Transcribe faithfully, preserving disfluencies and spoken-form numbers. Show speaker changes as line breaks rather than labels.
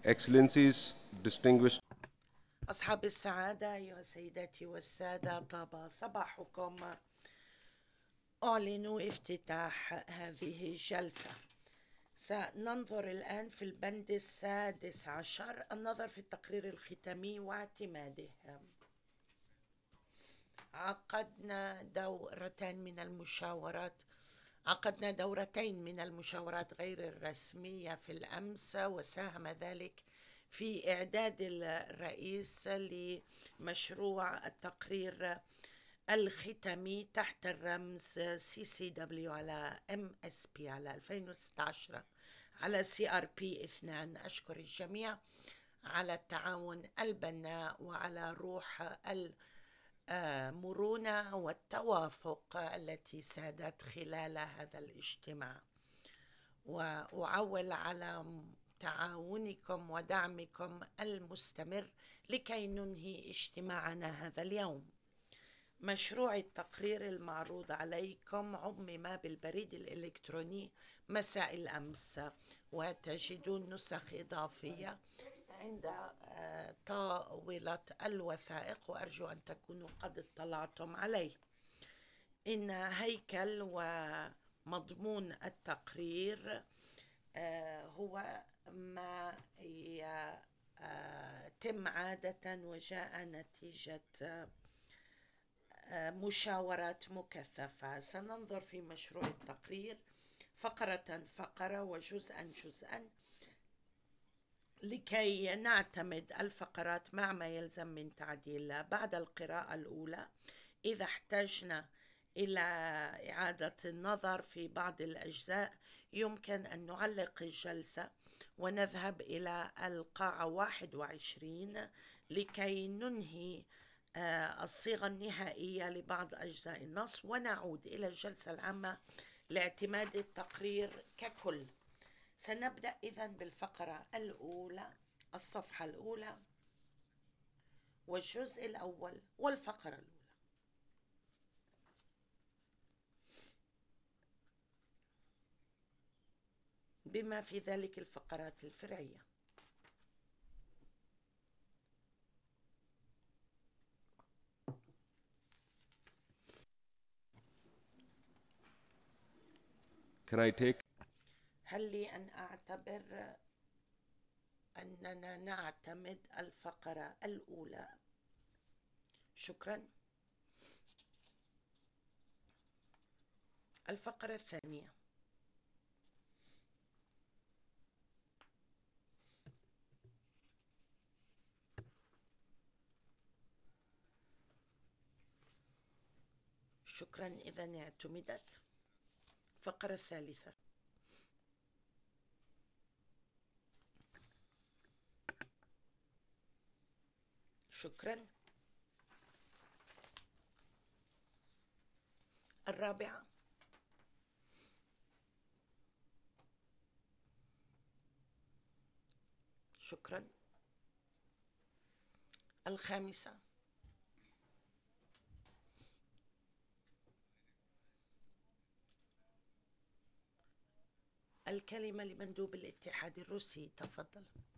Excellencies, distinguished
أصحاب السعادة، أيها السيداتي والسادة، طاب صباحكم. أعلن افتتاح هذه الجلسة. سننظر الآن في البند السادس عشر، النظر في التقرير الختامي واعتماده. عقدنا دورتين من المشاورات عقدنا دورتين من المشاورات غير الرسمية في الأمس، وساهم ذلك في إعداد الرئيس لمشروع التقرير الختامي تحت الرمز سي سي دبليو على ام اس بي على ألفين وستة عشر على سي ار بي اثنين. أشكر الجميع على التعاون البناء وعلى روح المرونة والتوافق التي سادت خلال هذا الاجتماع، وأعول على تعاونكم ودعمكم المستمر لكي ننهي اجتماعنا هذا اليوم. مشروع التقرير المعروض عليكم عمم بالبريد الإلكتروني مساء الأمس، وتجدون نسخ إضافية عند طاولة الوثائق، وأرجو أن تكونوا قد اطلعتم عليه. إن هيكل ومضمون التقرير هو ما يتم عادة وجاء نتيجة مشاورات مكثفة. سننظر في مشروع التقرير فقرة فقرة وجزءا جزءا لكي نعتمد الفقرات مع ما يلزم من تعديل. بعد القراءة الأولى إذا احتجنا إلى إعادة النظر في بعض الأجزاء يمكن أن نعلق الجلسة ونذهب إلى القاعة واحد وعشرين لكي ننهي الصيغة النهائية لبعض أجزاء النص، ونعود إلى الجلسة العامة لاعتماد التقرير ككل. سنبدأ إذن بالفقرة الأولى، الصفحة الأولى والجزء الأول والفقرة الأولى. بما في ذلك الفقرات الفرعية.
Can I take
هل لي أن أعتبر أننا نعتمد الفقرة الأولى؟ شكرا. الفقرة الثانية. شكرا، إذن اعتمدت. الفقرة الثالثة. شكرا. الرابعة. شكرا. الخامسة. الكلمة لمندوب الاتحاد الروسي، تفضل.